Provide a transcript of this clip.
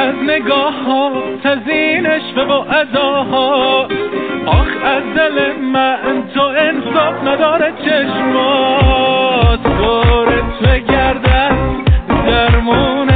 از نگاه ها، از این عشق و اداها. آخ از دل من تو انصاف نداره چشمات، بارت بگردن درمون